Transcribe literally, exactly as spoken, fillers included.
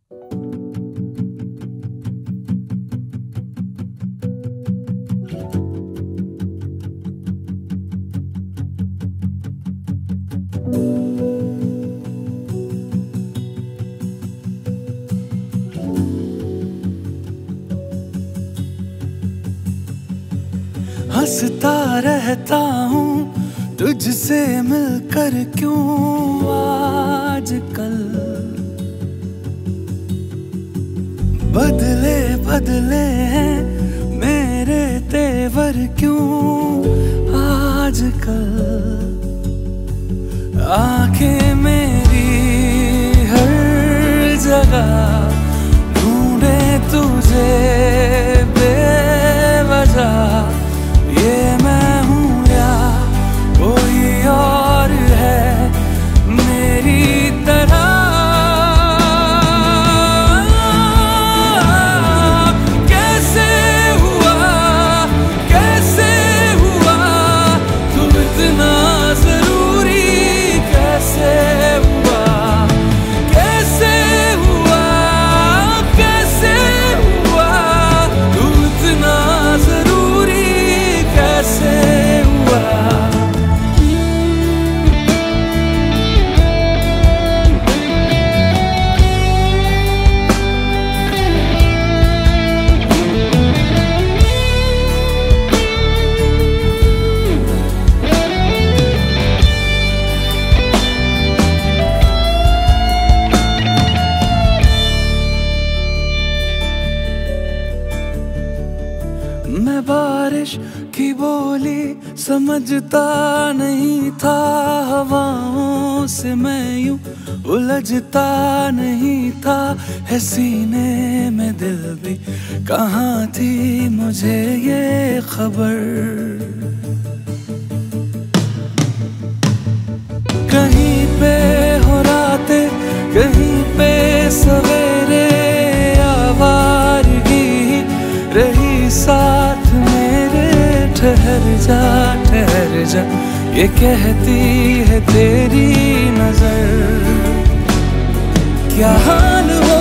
हंसता रहता हूँ तुझसे मिलकर, क्यों आजकल बदले बदले हैं मेरे तेवर, क्यों आजकल आंखें मेरी हर जगह ढूंढे तुझे बेवजह। ये मैं हूँ या कोई और है मेरी तरह, कैसे हुआ कैसे हुआ तू इतना जरूरी, कैसे हुआ कैसे हुआ कैसे हुआ तू इतना जरूरी, कैसे हुआ। मैं बारिश की बोली समझता नहीं था, हवाओं से मैं यूं उलझता नहीं था, है सीने में दिल भी कहाँ थी मुझे ये खबर। कहीं पे हो रातें कहीं पे सवेरे, आवारगी रही साथ मेरे, ठहर जा ठहर जा ये कहती है तेरी नजर। क्या हाल हो